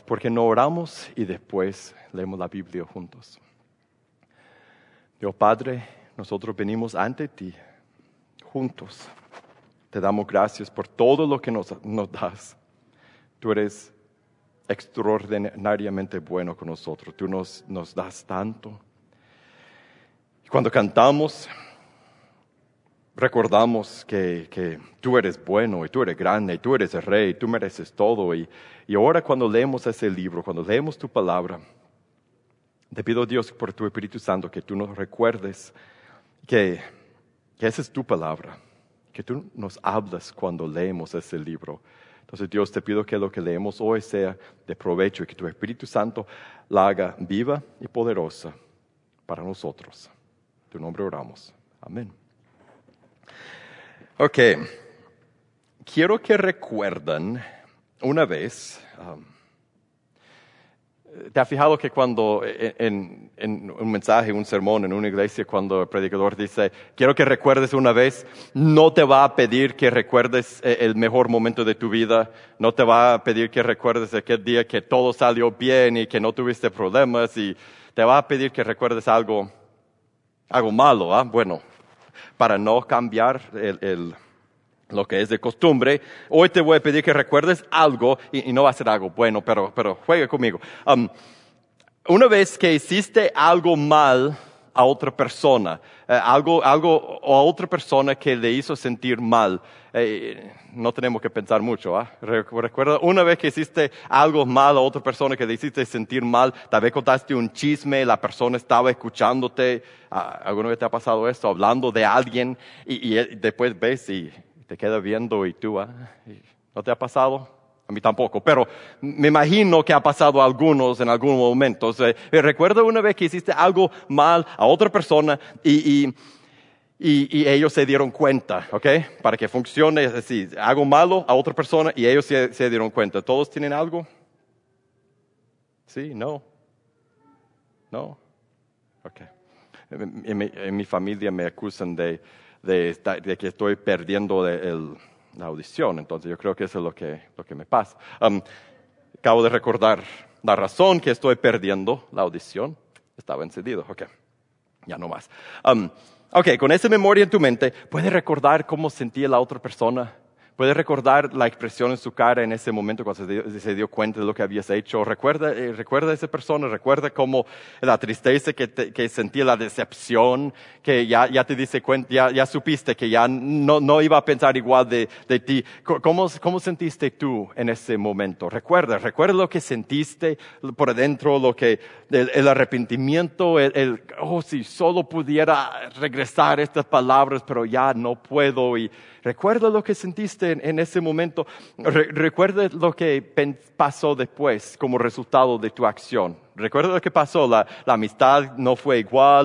¿por qué no oramos y después leemos la Biblia juntos? Dios Padre, nosotros venimos ante ti juntos. Te damos gracias por todo lo que nos das. Tú eres extraordinariamente bueno con nosotros. Tú nos das tanto. Y cuando cantamos, recordamos que tú eres bueno y tú eres grande y tú eres el rey, tú mereces todo. Y ahora cuando leemos ese libro, cuando leemos tu palabra, te pido, Dios, por tu Espíritu Santo, que tú nos recuerdes que esa es tu palabra, que tú nos hablas cuando leemos ese libro. Entonces, Dios, te pido que lo que leemos hoy sea de provecho y que tu Espíritu Santo la haga viva y poderosa para nosotros. En tu nombre oramos. Amén. Ok. Quiero que recuerden una vez... ¿Te has fijado que cuando en un mensaje, un sermón, en una iglesia, cuando el predicador dice, quiero que recuerdes una vez, no te va a pedir que recuerdes el mejor momento de tu vida, no te va a pedir que recuerdes aquel día que todo salió bien y que no tuviste problemas, y te va a pedir que recuerdes algo malo, ¿ah? Bueno, para no cambiar lo que es de costumbre, hoy te voy a pedir que recuerdes algo, y no va a ser algo bueno, pero juegue conmigo. Una vez que hiciste algo mal a otra persona, algo o a otra persona que le hizo sentir mal, no tenemos que pensar mucho, ¿ah? Recuerda, una vez que hiciste algo mal a otra persona que le hiciste sentir mal, tal vez contaste un chisme, la persona estaba escuchándote, ¿alguna vez te ha pasado esto? Hablando de alguien, y después ves y te queda viendo y tú, ¿no te ha pasado? A mí tampoco, pero me imagino que ha pasado a algunos en algún momento. Recuerdo una vez que hiciste algo mal a otra persona y ellos se dieron cuenta, ¿ok? Para que funcione, es decir, hago malo a otra persona y ellos se dieron cuenta. ¿Todos tienen algo? ¿Sí? ¿No? ¿No? Ok. En mi familia me acusan de que estoy perdiendo la audición, entonces yo creo que eso es lo que me pasa. Acabo de recordar la razón que estoy perdiendo la audición. Estaba encendido, ok, ya no más. Ok, con esa memoria en tu mente, ¿puedes recordar cómo sentía la otra persona? ¿Puedes recordar la expresión en su cara en ese momento cuando se dio cuenta de lo que habías hecho? ¿Recuerda a esa persona? ¿Recuerda cómo la tristeza que sentía, la decepción, que ya te diste cuenta, ya supiste que ya no iba a pensar igual de ti? ¿Cómo sentiste tú en ese momento? Recuerda lo que sentiste por adentro, el arrepentimiento, si solo pudiera regresar estas palabras, pero ya no puedo. Y recuerda lo que sentiste en ese momento. Recuerda lo que pasó después como resultado de tu acción. Recuerda lo que pasó. La amistad no fue igual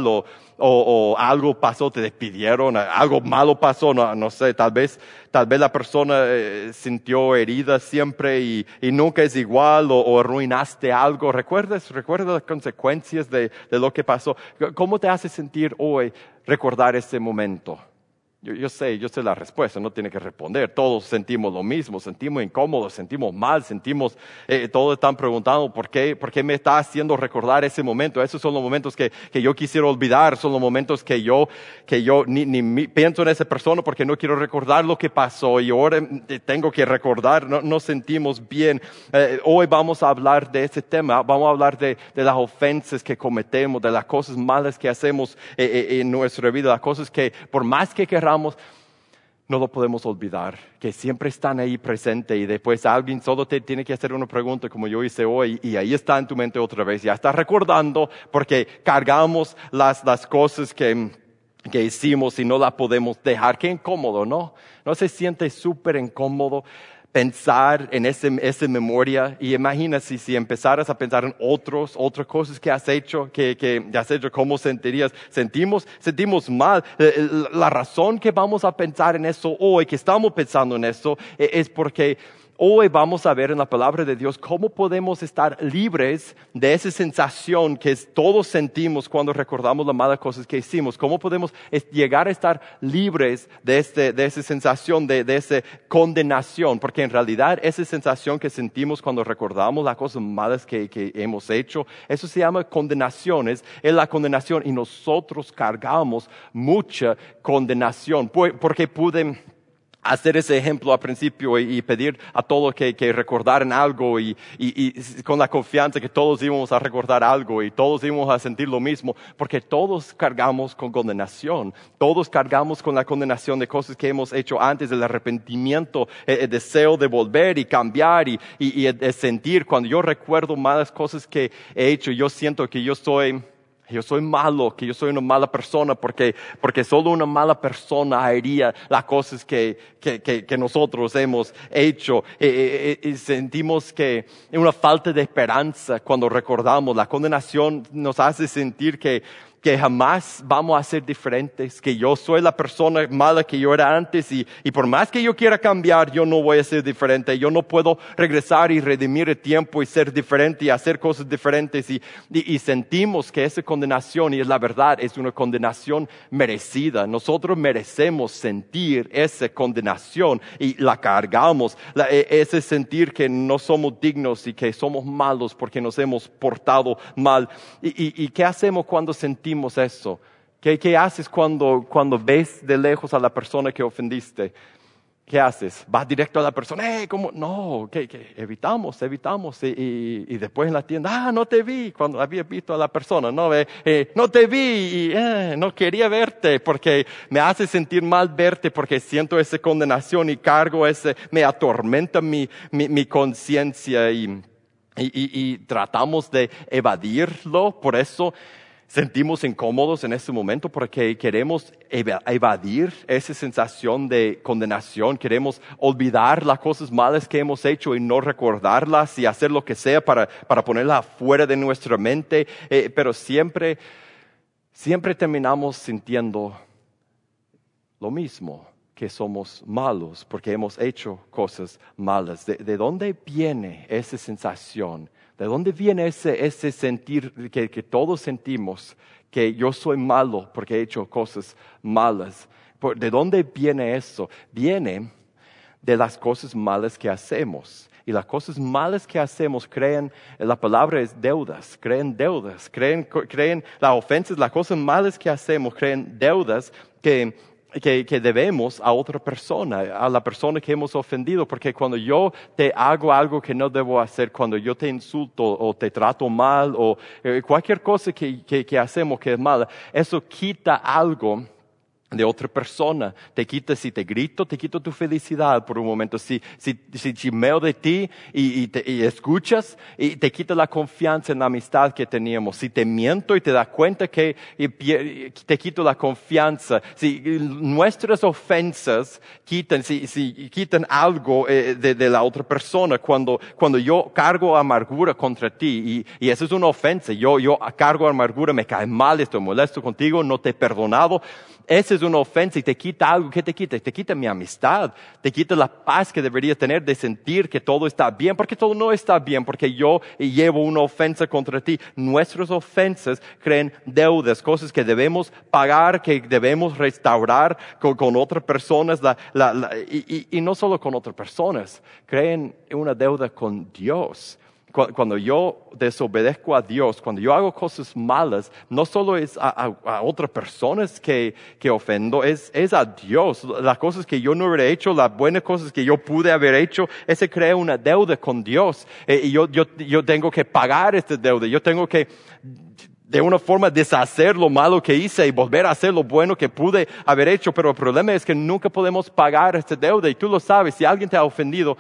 o algo pasó, te despidieron, algo malo pasó, no sé, tal vez la persona sintió herida siempre y nunca es igual o arruinaste algo. Recuerda las consecuencias de lo que pasó. ¿Cómo te hace sentir hoy recordar ese momento? Yo sé la respuesta, no tiene que responder. Todos sentimos lo mismo, sentimos incómodos, sentimos mal, todos están preguntando ¿por qué me está haciendo recordar ese momento? Esos son los momentos que yo quisiera olvidar, son los momentos que yo ni pienso en esa persona porque no quiero recordar lo que pasó y ahora tengo que recordar, no sentimos bien. Hoy vamos a hablar de ese tema, vamos a hablar de las ofensas que cometemos, de las cosas malas que hacemos en nuestra vida, las cosas que por más que queramos, no lo podemos olvidar, que siempre están ahí presentes y después alguien solo te tiene que hacer una pregunta como yo hice hoy y ahí está en tu mente otra vez, ya estás recordando porque cargamos las cosas que hicimos y no las podemos dejar. Qué incómodo, ¿no? ¿No se siente súper incómodo pensar en esa memoria? Y imagina si empezaras a pensar en otras cosas que has hecho, ¿cómo sentirías? Sentimos mal. La razón que vamos a pensar en eso hoy, que estamos pensando en eso, es porque hoy vamos a ver en la palabra de Dios cómo podemos estar libres de esa sensación que todos sentimos cuando recordamos las malas cosas que hicimos. Cómo podemos llegar a estar libres de esa sensación, de esa condenación. Porque en realidad esa sensación que sentimos cuando recordamos las cosas malas que hemos hecho, eso se llama condenación. Es la condenación y nosotros cargamos mucha condenación. Porque pude hacer ese ejemplo al principio y pedir a todos que recordaran algo y con la confianza que todos íbamos a recordar algo y todos íbamos a sentir lo mismo, porque todos cargamos con condenación, todos cargamos con la condenación de cosas que hemos hecho antes, el arrepentimiento, el deseo de volver y cambiar y el sentir. Cuando yo recuerdo malas cosas que he hecho, yo siento que yo soy malo, que yo soy una mala persona, porque solo una mala persona haría las cosas que nosotros hemos hecho. Y sentimos que hay una falta de esperanza cuando recordamos. La condenación nos hace sentir que jamás vamos a ser diferentes, que yo soy la persona mala que yo era antes y por más que yo quiera cambiar, yo no voy a ser diferente. Yo no puedo regresar y redimir el tiempo y ser diferente y hacer cosas diferentes y sentimos que esa condenación, y es la verdad, es una condenación merecida. Nosotros merecemos sentir esa condenación y la cargamos, ese sentir que no somos dignos y que somos malos porque nos hemos portado mal. ¿Y qué hacemos cuando sentimos eso? ¿Qué haces cuando ves de lejos a la persona que ofendiste? ¿Qué haces? ¿Vas directo a la persona? ¿Cómo? No, ¿qué? Evitamos. Y después en la tienda, no te vi cuando había visto a la persona. No te vi y no quería verte porque me hace sentir mal verte porque siento esa condenación y cargo me atormenta mi conciencia y tratamos de evadirlo. Por eso sentimos incómodos en ese momento porque queremos evadir esa sensación de condenación. Queremos olvidar las cosas malas que hemos hecho y no recordarlas y hacer lo que sea para ponerlas fuera de nuestra mente. Pero siempre terminamos sintiendo lo mismo, que somos malos porque hemos hecho cosas malas. ¿De dónde viene esa sensación? ¿De dónde viene ese sentir que todos sentimos, que yo soy malo porque he hecho cosas malas? ¿De dónde viene eso? Viene de las cosas malas que hacemos. Y las cosas malas que hacemos la palabra es deudas, creen las ofensas, las cosas malas que hacemos, creen deudas que debemos a otra persona, a la persona que hemos ofendido. Porque cuando yo te hago algo que no debo hacer, cuando yo te insulto o te trato mal o cualquier cosa que hacemos que es mala, eso quita algo de otra persona. Si te grito, te quito tu felicidad por un momento. Si chimeo de ti y escuchas, y te quita la confianza en la amistad que teníamos. Si te miento y te das cuenta que te quito la confianza. Si nuestras ofensas quitan algo de la otra persona. Cuando yo cargo amargura contra ti, y eso es una ofensa. Yo cargo amargura, me cae mal, estoy molesto contigo, no te he perdonado. Esa es una ofensa y te quita algo. ¿Qué te quita? Te quita mi amistad, te quita la paz que debería tener de sentir que todo está bien, porque todo no está bien, porque yo llevo una ofensa contra ti. Nuestras ofensas crean deudas, cosas que debemos pagar, que debemos restaurar con otras personas, y no solo con otras personas, crean una deuda con Dios. Cuando yo desobedezco a Dios, cuando yo hago cosas malas, no solo es a otras personas que ofendo, es a Dios. Las cosas que yo no hubiera hecho, las buenas cosas que yo pude haber hecho, ese crea una deuda con Dios. Y yo tengo que pagar esta deuda. Yo tengo que de una forma deshacer lo malo que hice y volver a hacer lo bueno que pude haber hecho. Pero el problema es que nunca podemos pagar esta deuda. Y tú lo sabes, si alguien te ha ofendido,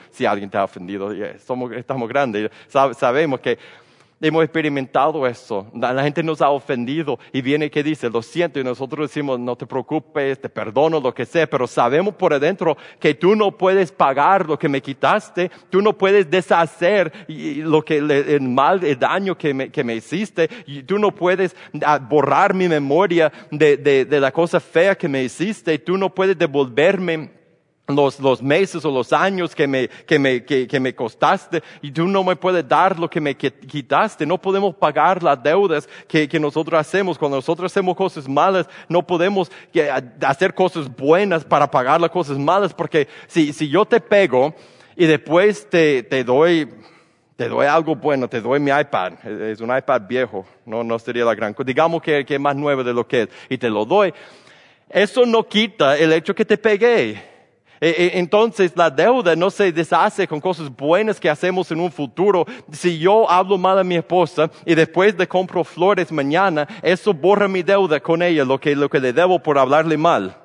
estamos grandes, sabemos que hemos experimentado eso. La gente nos ha ofendido y viene que dice, lo siento, y nosotros decimos, no te preocupes, te perdono, lo que sea, pero sabemos por adentro que tú no puedes pagar lo que me quitaste, tú no puedes deshacer el mal, el daño que me hiciste, y tú no puedes borrar mi memoria de la cosa fea que me hiciste, y tú no puedes devolverme los meses o los años que me costaste y tú no me puedes dar lo que me quitaste. No podemos pagar las deudas que nosotros hacemos. Cuando nosotros hacemos cosas malas, no podemos hacer cosas buenas para pagar las cosas malas, porque si yo te pego y después te doy algo bueno, te doy mi iPad, es un iPad viejo, no sería la gran cosa, digamos que es más nuevo de lo que es, y te lo doy, eso no quita el hecho que te pegué. Entonces la deuda no se deshace con cosas buenas que hacemos en un futuro. Si yo hablo mal a mi esposa y después le compro flores mañana, eso borra mi deuda con ella, lo que le debo por hablarle mal.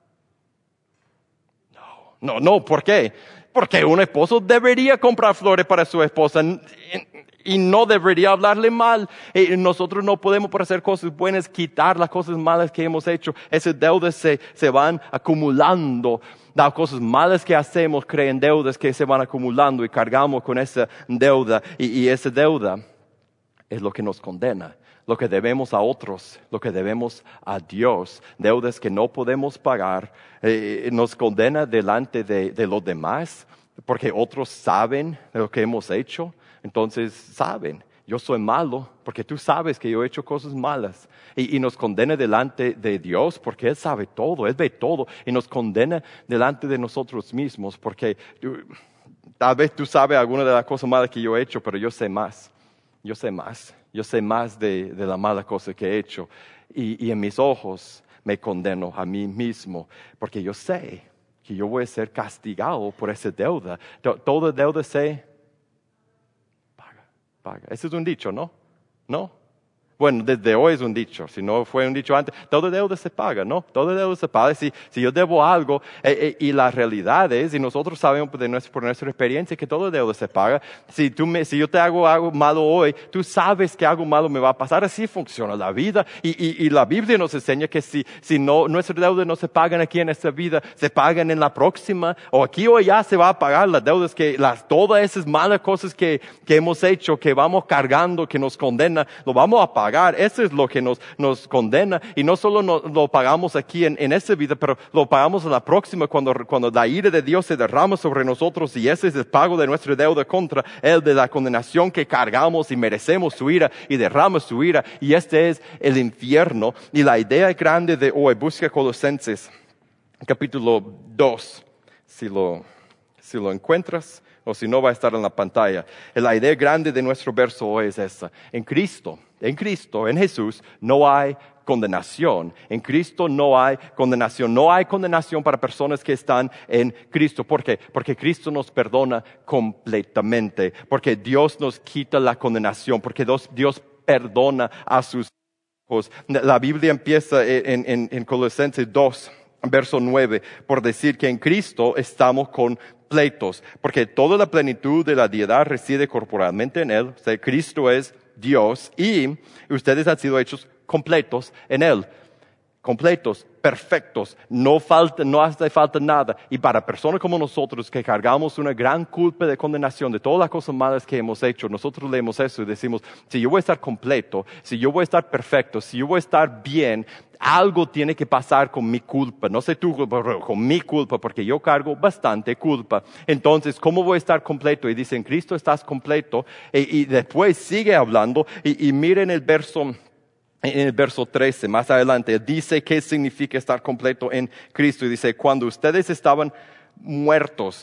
No, ¿por qué? Porque un esposo debería comprar flores para su esposa y no debería hablarle mal. Nosotros no podemos, por hacer cosas buenas, quitar las cosas malas que hemos hecho. Esas deudas se van acumulando. Las cosas malas que hacemos crean deudas que se van acumulando y cargamos con esa deuda. Y esa deuda es lo que nos condena. Lo que debemos a otros, lo que debemos a Dios, deudas que no podemos pagar, nos condena delante de los demás, porque otros saben lo que hemos hecho, entonces saben, yo soy malo, porque tú sabes que yo he hecho cosas malas, y nos condena delante de Dios, porque Él sabe todo, Él ve todo, y nos condena delante de nosotros mismos, porque tal vez tú sabes alguna de las cosas malas que yo he hecho, pero yo sé más. Yo sé más de la mala cosa que he hecho. Y en mis ojos me condeno a mí mismo, porque yo sé que yo voy a ser castigado por esa deuda. Toda deuda se paga. Ese es un dicho, ¿no? ¿No? Bueno, desde hoy es un dicho, si no fue un dicho antes, toda deuda se paga, ¿no? Toda deuda se paga. Si yo debo algo, y la realidad es, y nosotros sabemos por nuestra experiencia que toda deuda se paga. Si yo te hago algo malo hoy, tú sabes que algo malo me va a pasar. Así funciona la vida. Y la Biblia nos enseña que si nuestras deudas no se pagan aquí en esta vida, se pagan en la próxima, o aquí o allá se va a pagar las deudas todas esas malas cosas que hemos hecho, que vamos cargando, que nos condena, lo vamos a pagar. Eso es lo que nos condena, y no solo lo pagamos aquí en esta vida, pero lo pagamos en la próxima cuando la ira de Dios se derrama sobre nosotros, y ese es el pago de nuestra deuda contra Él, de la condenación que cargamos y merecemos su ira y derrama su ira, y este es el infierno. Y la idea grande de hoy, busca Colosenses capítulo 2, si lo encuentras, o si no va a estar en la pantalla. La idea grande de nuestro verso hoy es esa: en Cristo, en Jesús, no hay condenación. En Cristo no hay condenación. No hay condenación para personas que están en Cristo. ¿Por qué? Porque Cristo nos perdona completamente. Porque Dios nos quita la condenación. Porque Dios perdona a sus hijos. La Biblia empieza en Colosenses 2, verso 9, por decir que en Cristo estamos completos. Porque toda la plenitud de la deidad reside corporalmente en Él. O sea, Cristo es Dios, y ustedes han sido hechos completos en Él. Completos, perfectos, no hace falta nada. Y para personas como nosotros que cargamos una gran culpa de condenación de todas las cosas malas que hemos hecho, nosotros leemos eso y decimos: si yo voy a estar completo, si yo voy a estar perfecto, si yo voy a estar bien, algo tiene que pasar con mi culpa. No sé tú, pero con mi culpa, porque yo cargo bastante culpa. Entonces, ¿cómo voy a estar completo? Y dice: en Cristo estás completo. Y después sigue hablando, y miren el verso. En el verso 13, más adelante, dice qué significa estar completo en Cristo. Y dice: cuando ustedes estaban muertos.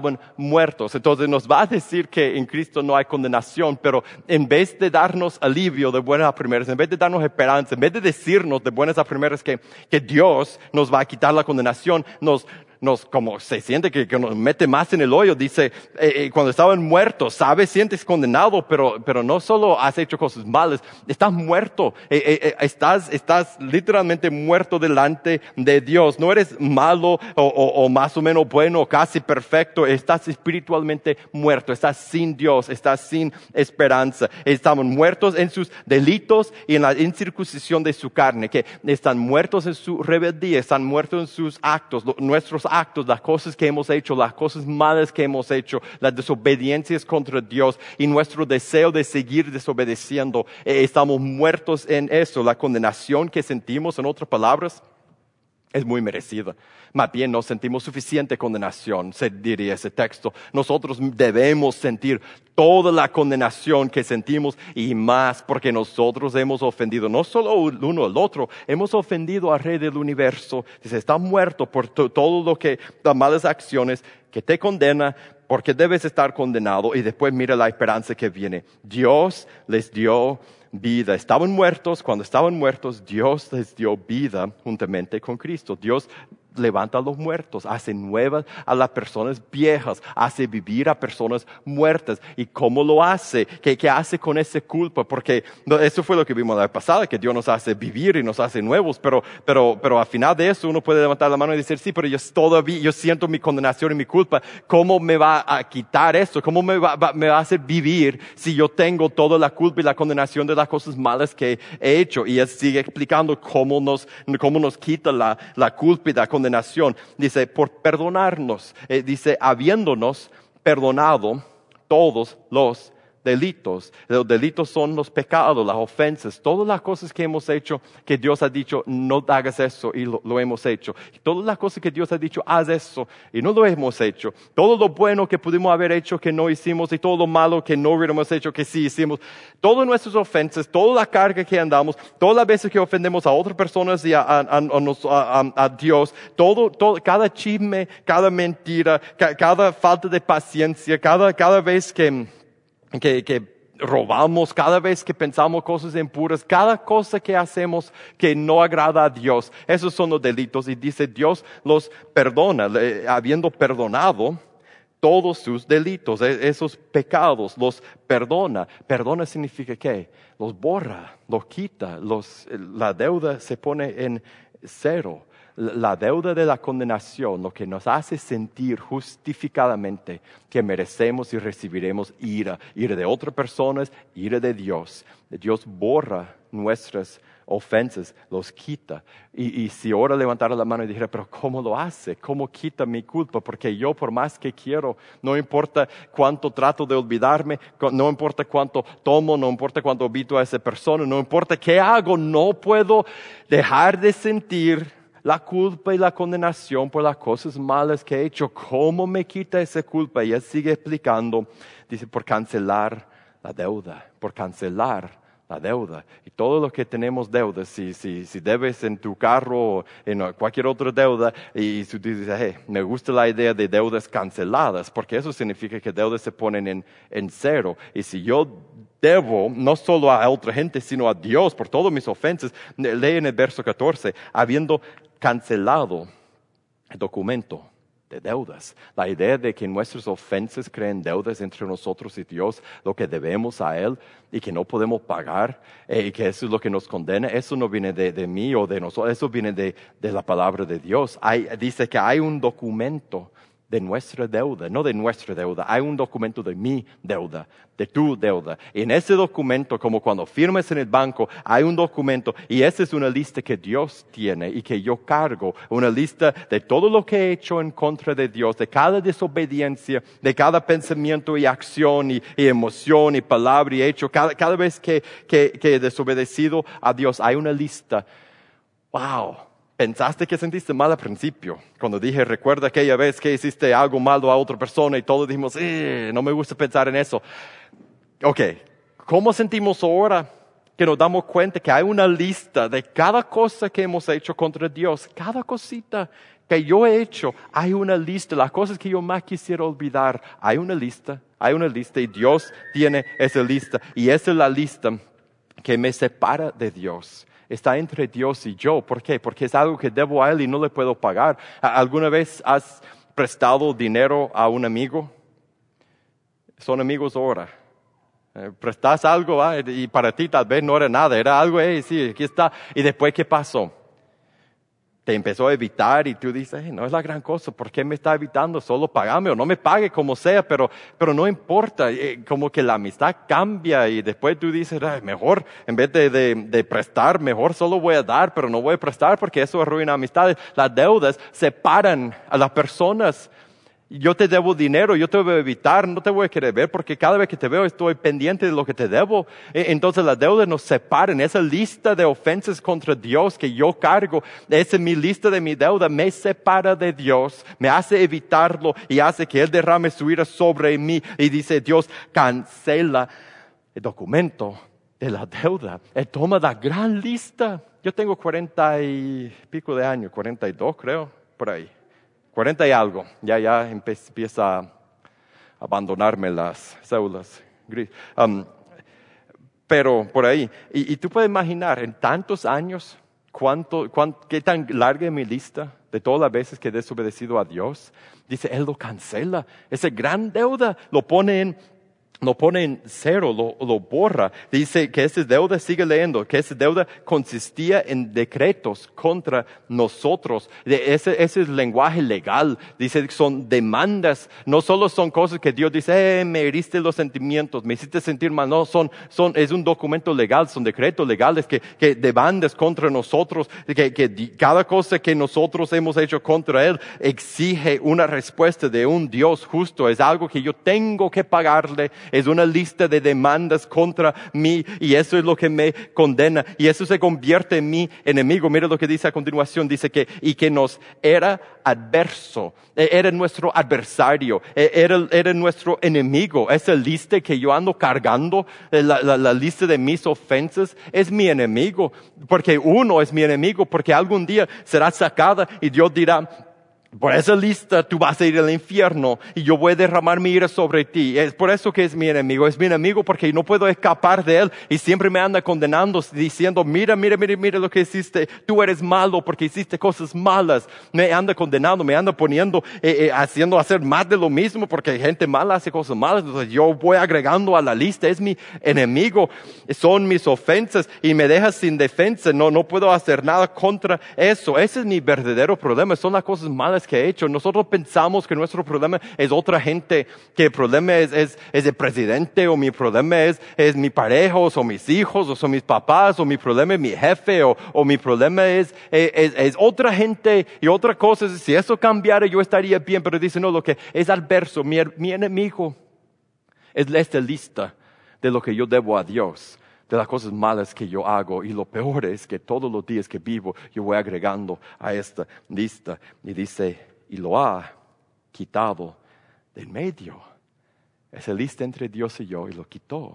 Entonces nos va a decir que en Cristo no hay condenación, pero en vez de darnos alivio de buenas a primeras, en vez de darnos esperanza, en vez de decirnos de buenas a primeras que Dios nos va a quitar la condenación, como se siente que nos mete más en el hoyo. Dice, cuando estaban muertos, ¿sabes? Sientes condenado, pero no solo has hecho cosas malas, estás muerto, estás literalmente muerto delante de Dios. No eres malo o más o menos bueno, casi perfecto, estás espiritualmente muerto, estás sin Dios, estás sin esperanza. Estamos muertos en sus delitos y en la incircuncisión de su carne, que están muertos en su rebeldía, están muertos en sus actos, nuestros actos, las cosas que hemos hecho, las cosas malas que hemos hecho, las desobediencias contra Dios y nuestro deseo de seguir desobedeciendo. Estamos muertos en eso. La condenación que sentimos, en otras palabras, Es muy merecida. Más bien no sentimos suficiente condenación, se diría ese texto. Nosotros debemos sentir toda la condenación que sentimos y más porque nosotros hemos ofendido no solo el uno al otro, hemos ofendido al Rey del universo. Dice, está muerto por todo lo que, las malas acciones que te condena, porque debes estar condenado. Y después mira la esperanza que viene. Dios les dio vida. Estaban muertos, cuando estaban muertos, Dios les dio vida juntamente con Cristo. Dios levanta a los muertos, hace nuevas a las personas viejas, hace vivir a personas muertas. ¿Y cómo lo hace? ¿Qué hace con esa culpa? Porque eso fue lo que vimos la vez pasada, que Dios nos hace vivir y nos hace nuevos, pero al final de eso uno puede levantar la mano y decir, sí, pero yo siento mi condenación y mi culpa. ¿Cómo me va a quitar eso? ¿Cómo me va a hacer vivir si yo tengo toda la culpa y la condenación de las cosas malas que he hecho? Y él sigue explicando cómo nos quita la culpa y la condenación. Dice, por perdonarnos, dice, habiéndonos perdonado todos los delitos. Los delitos son los pecados, las ofensas, todas las cosas que hemos hecho, que Dios ha dicho, no hagas eso, y lo hemos hecho. Todas las cosas que Dios ha dicho, haz eso, y no lo hemos hecho. Todo lo bueno que pudimos haber hecho, que no hicimos, y todo lo malo que no hubiéramos hecho, que sí hicimos. Todas nuestras ofensas, toda la carga que andamos, todas las veces que ofendemos a otras personas y a Dios, cada chisme, cada mentira, cada falta de paciencia, cada vez que robamos, cada vez que pensamos cosas impuras, cada cosa que hacemos que no agrada a Dios, esos son los delitos. Y dice, Dios los perdona, habiendo perdonado todos sus delitos, esos pecados, los perdona. Perdona significa ¿qué? Los borra, los quita, la deuda se pone en cero. La deuda de la condenación, lo que nos hace sentir justificadamente que merecemos y recibiremos ira de otras personas, ira de Dios. Dios borra nuestras ofensas, los quita. Y si ahora levantara la mano y dijera, pero ¿cómo lo hace? ¿Cómo quita mi culpa? Porque yo por más que quiero, no importa cuánto trato de olvidarme, no importa cuánto tomo, no importa cuánto evito a esa persona, no importa qué hago, no puedo dejar de sentir la culpa y la condenación por las cosas malas que he hecho. ¿Cómo me quita esa culpa? Y él sigue explicando, dice, por cancelar la deuda, por cancelar la deuda. Y todo lo que tenemos deudas, si debes en tu carro o en cualquier otra deuda, y tú dices, hey, me gusta la idea de deudas canceladas, porque eso significa que deudas se ponen en cero. Y si yo debo no solo a otra gente, sino a Dios por todas mis ofensas, lee en el verso 14, habiendo cancelado el documento de deudas. La idea de que nuestras ofensas creen deudas entre nosotros y Dios, lo que debemos a Él y que no podemos pagar, y que eso es lo que nos condena, eso no viene de mí o de nosotros, eso viene de la palabra de Dios. Dice que hay un documento de nuestra deuda, no de nuestra deuda, hay un documento de mi deuda, de tu deuda. Y en ese documento, como cuando firmes en el banco, hay un documento, y esa es una lista que Dios tiene y que yo cargo, una lista de todo lo que he hecho en contra de Dios, de cada desobediencia, de cada pensamiento y acción y emoción y palabra y hecho, cada vez que he desobedecido a Dios, hay una lista. ¡Wow! Pensaste que sentiste mal al principio, cuando dije, recuerda aquella vez que hiciste algo malo a otra persona y todos dijimos, no me gusta pensar en eso. Ok, ¿cómo sentimos ahora que nos damos cuenta que hay una lista de cada cosa que hemos hecho contra Dios? Cada cosita que yo he hecho, hay una lista. Las cosas que yo más quisiera olvidar, hay una lista y Dios tiene esa lista. Y esa es la lista que me separa de Dios. Está entre Dios y yo. ¿Por qué? Porque es algo que debo a Él y no le puedo pagar. ¿Alguna vez has prestado dinero a un amigo? Son amigos ahora. Prestas algo y para ti tal vez no era nada. Era algo, sí, aquí está. ¿Y después qué pasó? Te empezó a evitar y tú dices, no es la gran cosa, ¿por qué me está evitando? Solo pagame o no me pague como sea, pero no importa, como que la amistad cambia y después tú dices, mejor en vez de prestar, mejor solo voy a dar, pero no voy a prestar porque eso arruina amistades. Las deudas separan a las personas Yo te debo dinero, yo te voy a evitar, no te voy a querer ver porque cada vez que te veo estoy pendiente de lo que te debo. Entonces las deudas nos separan. Esa lista de ofensas contra Dios que yo cargo, esa es mi lista de mi deuda, me separa de Dios, me hace evitarlo y hace que Él derrame su ira sobre mí. Y dice Dios, cancela el documento de la deuda. Él toma la gran lista. Yo tengo 40 y pico de años, 42 creo, por ahí. 40 y algo, ya empieza a abandonarme las células. Pero por ahí, y tú puedes imaginar, en tantos años, qué tan larga es mi lista de todas las veces que he desobedecido a Dios. Dice, Él lo cancela, esa gran deuda lo pone en cero, lo borra. Dice que esa deuda, sigue leyendo, que esa deuda consistía en decretos contra nosotros. Ese es el lenguaje legal. Dice que son demandas. No solo son cosas que Dios dice, me heriste los sentimientos, me hiciste sentir mal. No, es un documento legal, son decretos legales que demandas contra nosotros. Que cada cosa que nosotros hemos hecho contra Él exige una respuesta de un Dios justo. Es algo que yo tengo que pagarle. Es una lista de demandas contra mí y eso es lo que me condena y eso se convierte en mi enemigo. Mira lo que dice a continuación, dice que nos era adverso, era nuestro adversario, era nuestro enemigo. Esa lista que yo ando cargando, la lista de mis ofensas, es mi enemigo, porque uno es mi enemigo, porque algún día será sacada y Dios dirá, por esa lista tú vas a ir al infierno y yo voy a derramar mi ira sobre ti. Es por eso que es mi enemigo porque no puedo escapar de él y siempre me anda condenando diciendo, mira lo que hiciste, tú eres malo porque hiciste cosas malas. Me anda condenando, me anda poniendo, hacer más de lo mismo porque gente mala hace cosas malas. Entonces yo voy agregando a la lista, es mi enemigo, son mis ofensas y me deja sin defensa, no puedo hacer nada contra eso. Ese es mi verdadero problema, son las cosas malas que he hecho. Nosotros pensamos que nuestro problema es otra gente, que el problema es el presidente, o mi problema es mi pareja, o son mis hijos, o son mis papás, o mi problema es mi jefe, o mi problema es otra gente y otra cosa. Si eso cambiara yo estaría bien, pero dice no, lo que es adverso, mi enemigo es esta lista de lo que yo debo a Dios, de las cosas malas que yo hago, y lo peor es que todos los días que vivo yo voy agregando a esta lista. Y dice, y lo ha quitado del medio. Esa lista entre Dios y yo, y lo quitó.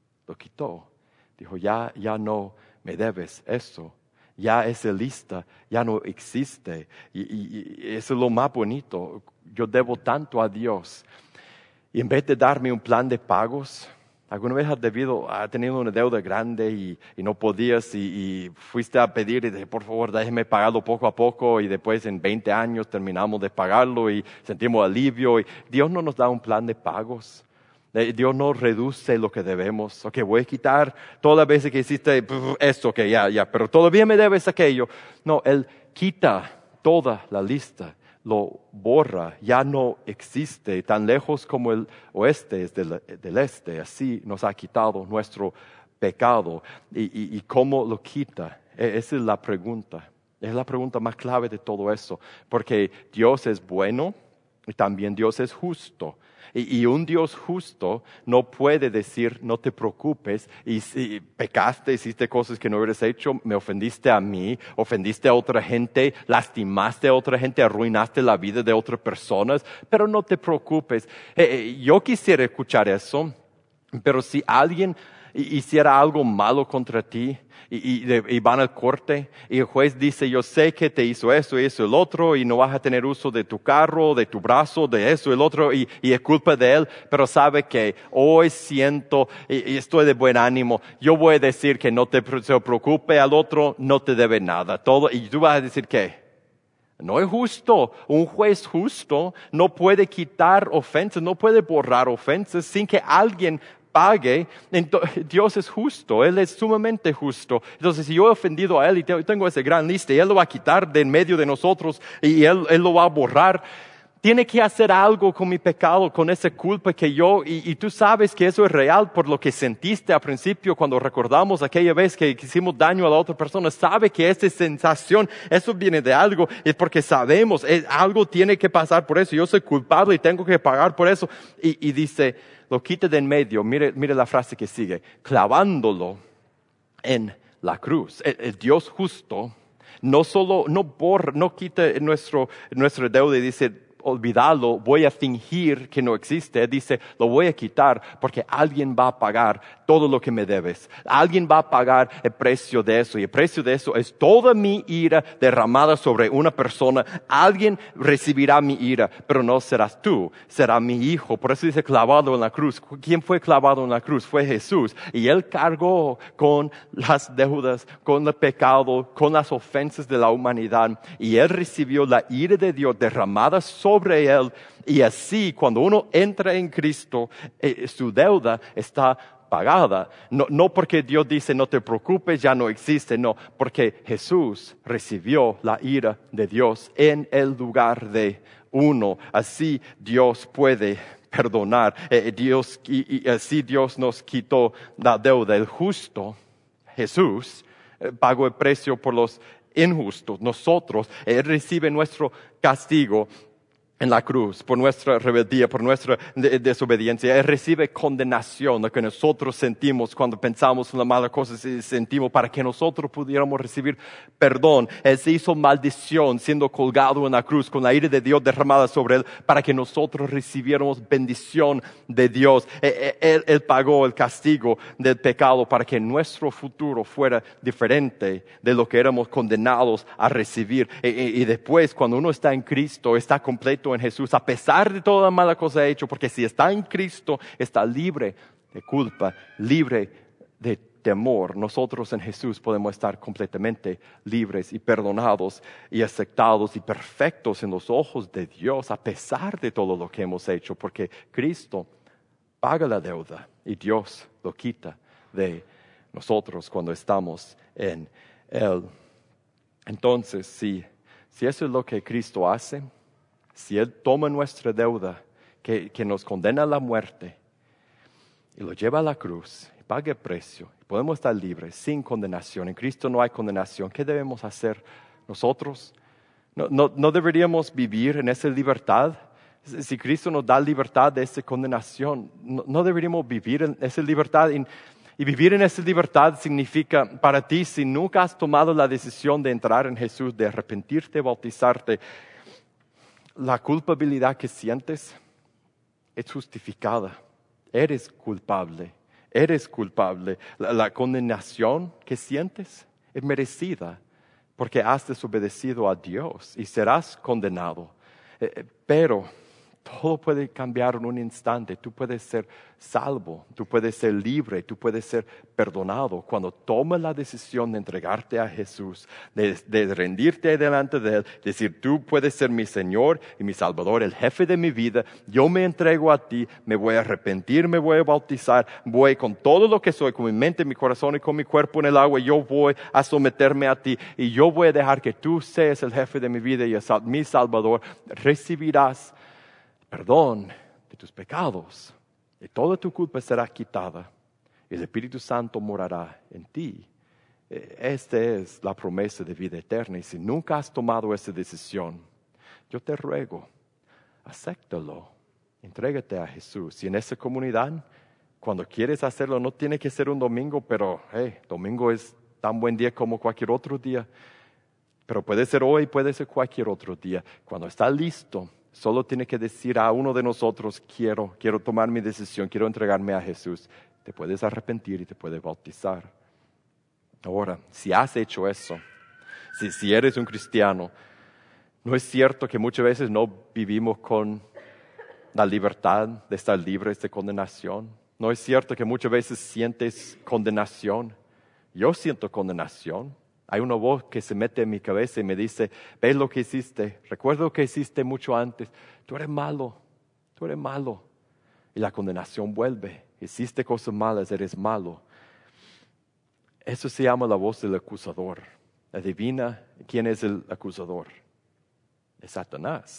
Dijo, ya no me debes eso. Ya esa lista ya no existe. Y eso es lo más bonito. Yo debo tanto a Dios. Y en vez de darme un plan de pagos, ¿alguna vez has tenido una deuda grande y no podías y fuiste a pedir y dije, por favor, déjeme pagarlo poco a poco, y después en 20 años terminamos de pagarlo y sentimos alivio? Y Dios no nos da un plan de pagos. Dios no reduce lo que debemos. Ok, voy a quitar todas las veces que hiciste esto, ok, ya, pero todavía me debes aquello. No, Él quita toda la lista, lo borra, ya no existe. Tan lejos como el oeste es del este, así nos ha quitado nuestro pecado. ¿Y cómo lo quita? Esa es la pregunta. Es la pregunta más clave de todo eso. Porque Dios es bueno y también Dios es justo. Y un Dios justo no puede decir, no te preocupes, y si pecaste, hiciste cosas que no hubieras hecho, me ofendiste a mí, ofendiste a otra gente, lastimaste a otra gente, arruinaste la vida de otras personas, pero no te preocupes. Yo quisiera escuchar eso, pero si alguien hiciera algo malo contra ti, y van al corte y el juez dice, yo sé que te hizo eso y eso y el otro, y no vas a tener uso de tu carro, de tu brazo, de eso y el otro, y es culpa de él, pero sabe que hoy siento y estoy de buen ánimo, yo voy a decir que no se preocupe, al otro no te debe nada, todo, y tú vas a decir ¿qué? No es justo. Un juez justo no puede quitar ofensas, no puede borrar ofensas sin que alguien pague. Dios es justo, Él es sumamente justo. Entonces, si yo he ofendido a Él y tengo esa gran lista, y Él lo va a quitar de en medio de nosotros y Él lo va a borrar, tiene que hacer algo con mi pecado, con esa culpa que yo, y tú sabes que eso es real por lo que sentiste al principio cuando recordamos aquella vez que hicimos daño a la otra persona. Sabe que esa sensación, eso viene de algo, es porque sabemos, algo tiene que pasar por eso. Yo soy culpable y tengo que pagar por eso. Y dice, lo quita de en medio. Mire la frase que sigue, clavándolo en la cruz. El Dios justo no quita nuestra deuda y dice, olvídalo, voy a fingir que no existe. Dice, lo voy a quitar porque alguien va a pagar todo lo que me debes. Alguien va a pagar el precio de eso. Y el precio de eso es toda mi ira derramada sobre una persona. Alguien recibirá mi ira, pero no serás tú, será mi hijo. Por eso dice clavado en la cruz. ¿Quién fue clavado en la cruz? Fue Jesús. Y Él cargó con las deudas, con el pecado, con las ofensas de la humanidad. Y Él recibió la ira de Dios derramada sobre Él. Y así, cuando uno entra en Cristo, su deuda está pagada. No porque Dios dice no te preocupes, ya no existe, no, porque Jesús recibió la ira de Dios en el lugar de uno. Así Dios puede perdonar. Y así Dios nos quitó la deuda. El justo, Jesús, pagó el precio por los injustos. Nosotros, Él recibe nuestro castigo en la cruz, por nuestra rebeldía, por nuestra desobediencia. Él recibe condenación, lo que nosotros sentimos cuando pensamos en las malas cosas y sentimos para que nosotros pudiéramos recibir perdón. Él se hizo maldición siendo colgado en la cruz con la ira de Dios derramada sobre Él para que nosotros recibiéramos bendición de Dios. Él pagó el castigo del pecado para que nuestro futuro fuera diferente de lo que éramos condenados a recibir. Y después, cuando uno está en Cristo, está completo en Jesús, a pesar de toda la mala cosa hecho, porque si está en Cristo, está libre de culpa, libre de temor. Nosotros en Jesús podemos estar completamente libres y perdonados y aceptados y perfectos en los ojos de Dios, a pesar de todo lo que hemos hecho, porque Cristo paga la deuda y Dios lo quita de nosotros cuando estamos en Él. Entonces, si eso es lo que Cristo hace, si Él toma nuestra deuda que nos condena a la muerte y lo lleva a la cruz y paga el precio, y podemos estar libres sin condenación. En Cristo no hay condenación. ¿Qué debemos hacer nosotros? No deberíamos vivir en esa libertad. Si Cristo nos da libertad de esa condenación, no deberíamos vivir en esa libertad. Y vivir en esa libertad significa para ti, si nunca has tomado la decisión de entrar en Jesús, de arrepentirte, bautizarte, la culpabilidad que sientes es justificada. Eres culpable. La condenación que sientes es merecida porque has desobedecido a Dios y serás condenado. Pero todo puede cambiar en un instante. Tú puedes ser salvo, tú puedes ser libre, tú puedes ser perdonado cuando tomas la decisión de entregarte a Jesús, de rendirte delante de Él, decir tú puedes ser mi Señor y mi Salvador, el jefe de mi vida. Yo me entrego a ti, me voy a arrepentir, me voy a bautizar, voy con todo lo que soy, con mi mente, mi corazón y con mi cuerpo en el agua. Yo voy a someterme a ti y yo voy a dejar que tú seas el jefe de mi vida y mi Salvador. Recibirás perdón de tus pecados y toda tu culpa será quitada y el Espíritu Santo morará en ti. Esta es la promesa de vida eterna y si nunca has tomado esa decisión, yo te ruego, acéptalo, entrégate a Jesús. Y en esa comunidad, cuando quieres hacerlo, no tiene que ser un domingo, pero domingo es tan buen día como cualquier otro día. Pero puede ser hoy, puede ser cualquier otro día. Cuando está listo, solo tiene que decir a uno de nosotros, quiero tomar mi decisión, quiero entregarme a Jesús. Te puedes arrepentir y te puedes bautizar. Ahora, si has hecho eso, si eres un cristiano, ¿no es cierto que muchas veces no vivimos con la libertad de estar libres de condenación? ¿No es cierto que muchas veces sientes condenación? Yo siento condenación. Hay una voz que se mete en mi cabeza y me dice, ve lo que hiciste, recuerda lo que hiciste mucho antes, tú eres malo. Y la condenación vuelve, hiciste cosas malas, eres malo. Eso se llama la voz del acusador. Adivina quién es el acusador. Es Satanás.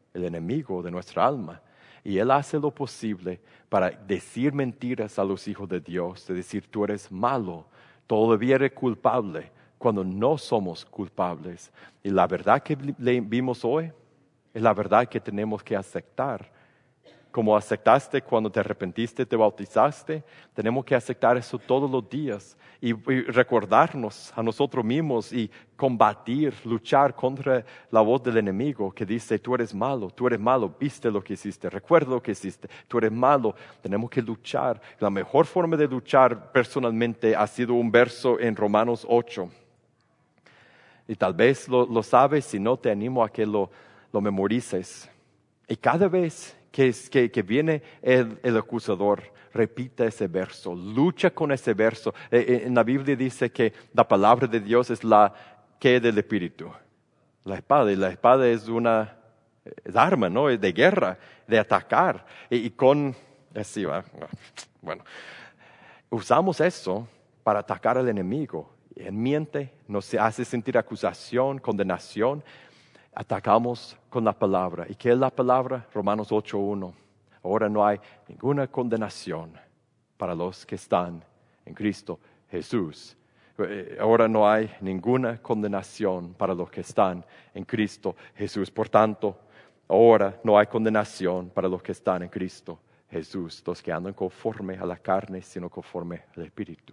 el enemigo de nuestra alma. Y él hace lo posible para decir mentiras a los hijos de Dios, de decir tú eres malo, todavía eres culpable, cuando no somos culpables. Y la verdad que vimos hoy es la verdad que tenemos que aceptar. Como aceptaste cuando te arrepentiste, te bautizaste, tenemos que aceptar eso todos los días y recordarnos a nosotros mismos y combatir, luchar contra la voz del enemigo que dice, tú eres malo, viste lo que hiciste, recuerda lo que hiciste, tú eres malo. Tenemos que luchar. La mejor forma de luchar personalmente ha sido un verso en Romanos 8. Y tal vez lo sabes, si no te animo a que lo memorices. Y cada vez que viene el acusador, repita ese verso, lucha con ese verso. En la Biblia dice que la palabra de Dios es la que del Espíritu, la espada. Y la espada es arma, ¿no? Es de guerra, de atacar. Así va. Bueno, usamos eso para atacar al enemigo. Él miente, nos hace sentir acusación, condenación. Atacamos con la palabra. ¿Y qué es la palabra? Romanos 8:1. Ahora no hay ninguna condenación para los que están en Cristo Jesús. Ahora no hay ninguna condenación para los que están en Cristo Jesús. Por tanto, ahora no hay condenación para los que están en Cristo Jesús, los que andan conforme a la carne, sino conforme al Espíritu.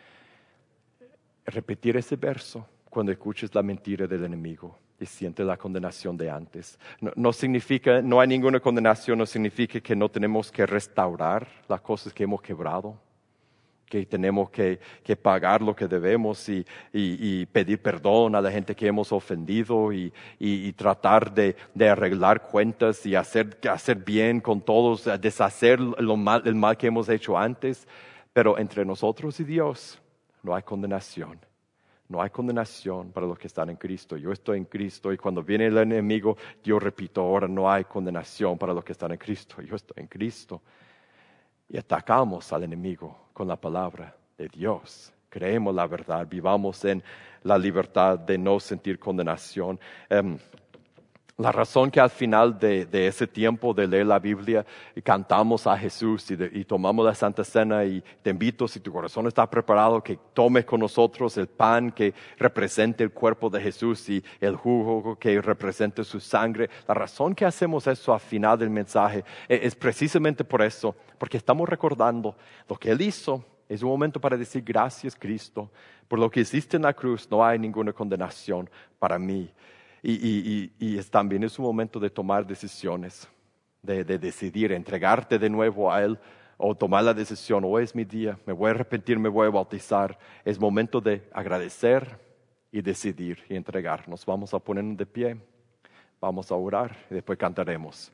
Repetir ese verso cuando escuches la mentira del enemigo y sientes la condenación de antes. No significa, no hay ninguna condenación, no significa que no tenemos que restaurar las cosas que hemos quebrado, que tenemos que pagar lo que debemos y pedir perdón a la gente que hemos ofendido y tratar de arreglar cuentas y hacer bien con todos, deshacer el mal que hemos hecho antes. Pero entre nosotros y Dios no hay condenación. No hay condenación para los que están en Cristo. Yo estoy en Cristo y cuando viene el enemigo, yo repito, ahora no hay condenación para los que están en Cristo. Yo estoy en Cristo. Y atacamos al enemigo con la palabra de Dios. Creemos la verdad, vivamos en la libertad de no sentir condenación. La razón que al final de ese tiempo de leer la Biblia cantamos a Jesús y tomamos la Santa Cena y te invito, si tu corazón está preparado, que tomes con nosotros el pan que representa el cuerpo de Jesús y el jugo que representa su sangre. La razón que hacemos eso al final del mensaje es precisamente por eso, porque estamos recordando lo que Él hizo. Es un momento para decir gracias, Cristo, por lo que hiciste en la cruz. No hay ninguna condenación para mí. Y también es un momento de tomar decisiones, de decidir, entregarte de nuevo a Él o tomar la decisión, hoy es mi día, me voy a arrepentir, me voy a bautizar. Es momento de agradecer y decidir y entregarnos. Vamos a ponernos de pie, vamos a orar y después cantaremos.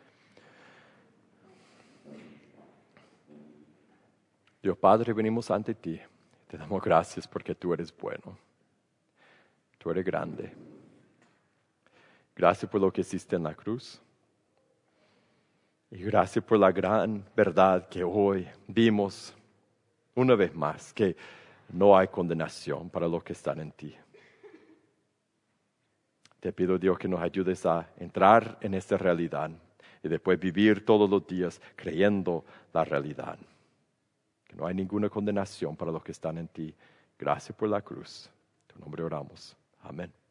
Dios Padre, venimos ante ti, te damos gracias porque tú eres bueno, tú eres grande. Gracias por lo que hiciste en la cruz. Y gracias por la gran verdad que hoy vimos una vez más, que no hay condenación para los que están en ti. Te pido, Dios, que nos ayudes a entrar en esta realidad y después vivir todos los días creyendo la realidad. Que no hay ninguna condenación para los que están en ti. Gracias por la cruz. En tu nombre oramos. Amén.